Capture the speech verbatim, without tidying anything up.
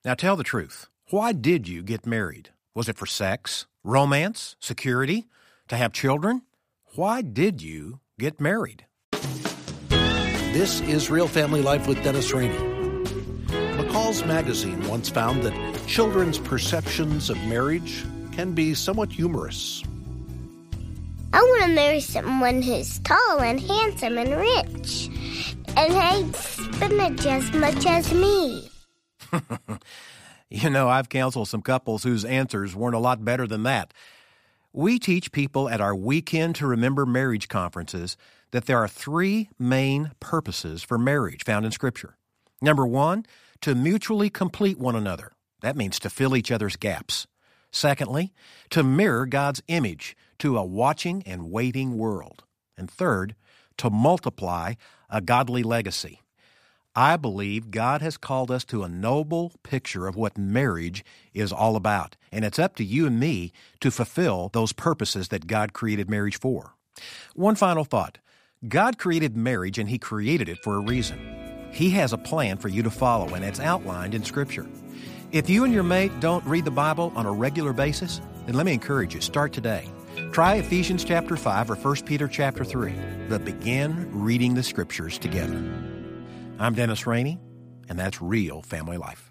Now tell the truth. Why did you get married? Was it for sex, romance, security, to have children? Why did you get married? This is Real Family Life with Dennis Rainey. McCall's Magazine once found that children's perceptions of marriage can be somewhat humorous. I want to marry someone who's tall and handsome and rich and hates spinach as much as me. You know, I've counseled some couples whose answers weren't a lot better than that. We teach people at our Weekend to Remember Marriage conferences that there are three main purposes for marriage found in Scripture. Number one, to mutually complete one another. That means to fill each other's gaps. Secondly, to mirror God's image to a watching and waiting world. And third, to multiply a godly legacy. I believe God has called us to a noble picture of what marriage is all about, and it's up to you and me to fulfill those purposes that God created marriage for. One final thought. God created marriage, and He created it for a reason. He has a plan for you to follow, and it's outlined in Scripture. If you and your mate don't read the Bible on a regular basis, then let me encourage you, start today. Try Ephesians chapter five or First Peter chapter three, but begin reading the Scriptures together. I'm Dennis Rainey, and that's Real Family Life.